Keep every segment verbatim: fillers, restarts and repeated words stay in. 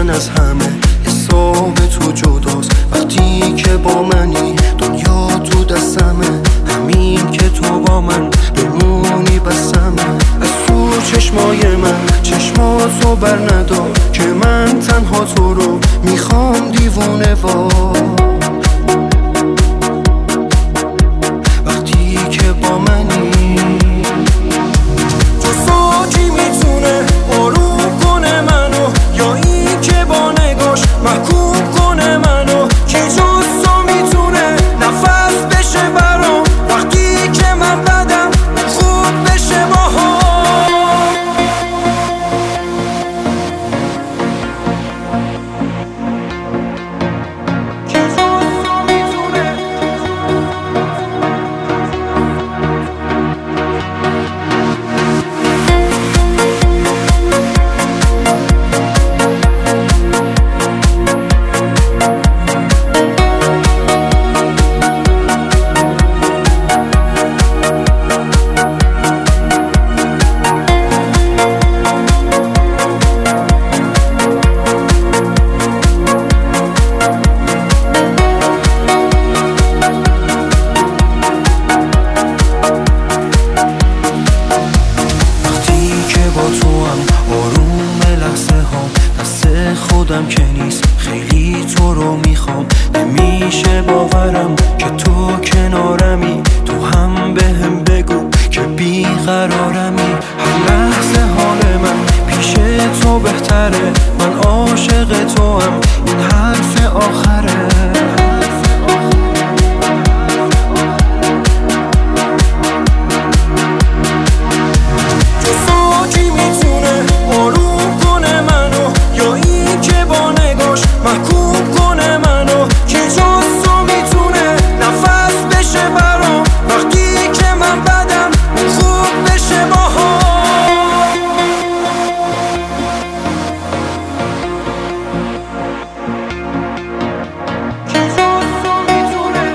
من از همه حساب تو جداست. وقتی که با منی دنیا تو دستمه، همین که تو با من بمونی بسمه. از تو چشمای من چشماتو بر ندار که من تنها تو رو میخوام دیوونه وار. وقتی که با منی تو ساکی میتونه آروم کنه منو، یا این که با نگاش محکوم کنه منو. کی جز تو میتونه نفس بشه برام وقتی که من بدم خوب بشه باهام. خودم که نیست خیلی تو رو میخوام، نمیشه باورم که تو کنارمی. تو هم بهم بگو که بیقرارمی. هر لحظه حال من پیش تو بهتره، من عاشق تو هم، این حرف آخره. محکوم کنه منو، کی جز تو میتونه نفس بشه برام وقتی که من بدم خوب بشه باهام. کی جز تو میتونه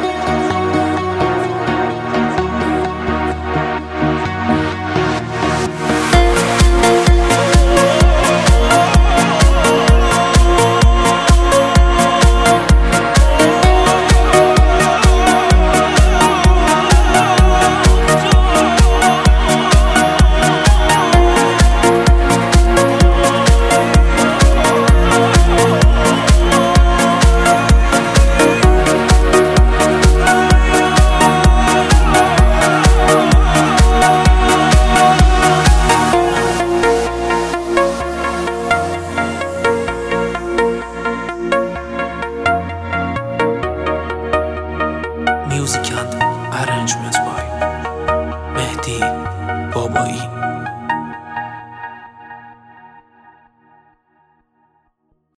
Music and arrangements by Mehdi Babai.